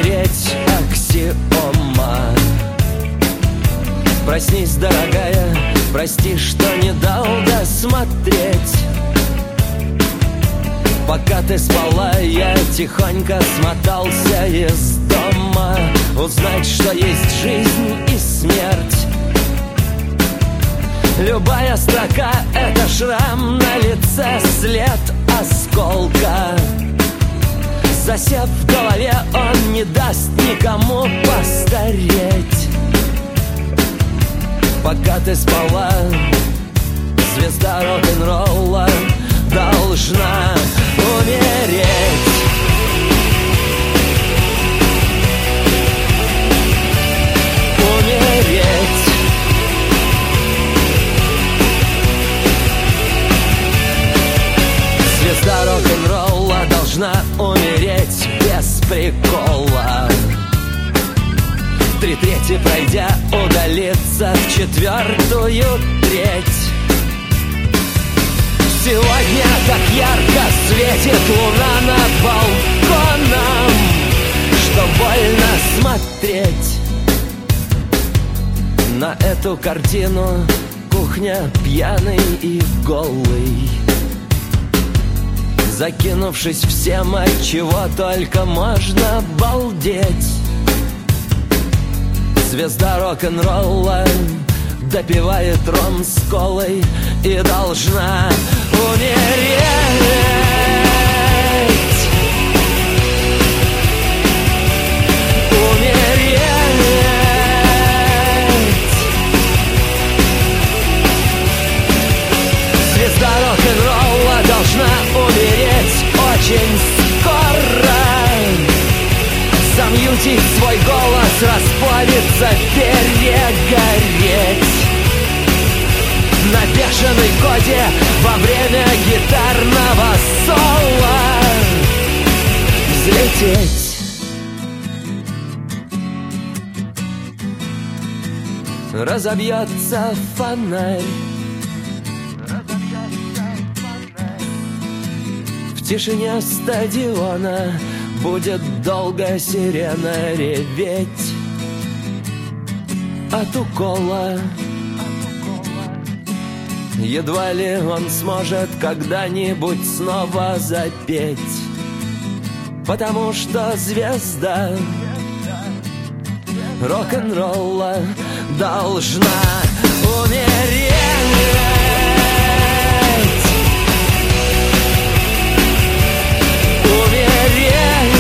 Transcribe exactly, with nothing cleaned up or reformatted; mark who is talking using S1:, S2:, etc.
S1: умереть аксиома. Проснись, дорогая, прости, что не дал досмотреть. Пока ты спала, я тихонько смотался из дома, узнать, что есть жизнь и смерть. Любая строка — это шрам на лице, след осколка. Засев в голове, он не даст никому постареть. Пока ты спала, звезда рок-н-ролла должна умереть. Умереть. Звезда рок-н-ролла должна умереть без прикола. Три трети пройдя, удалиться в четвертую треть. Сегодня так ярко светит луна над балконом, что больно смотреть на эту картину. Кухня пьяный и голый, закинувшись всем, от чего только можно балдеть. Звезда рок-н-ролла допивает ром с колой и должна умереть. Умереть. Звезда рок-н-ролла должна умереть очень скоро. Замьютить свой голос, расплавиться, перегореть на бешеной коде во время гитарного соло. Взлететь. Разобьется фонарь, в тишине стадиона будет долго сирена реветь от укола. Едва ли он сможет когда-нибудь снова запеть, потому что звезда рок-н-ролла должна умереть. Умереть.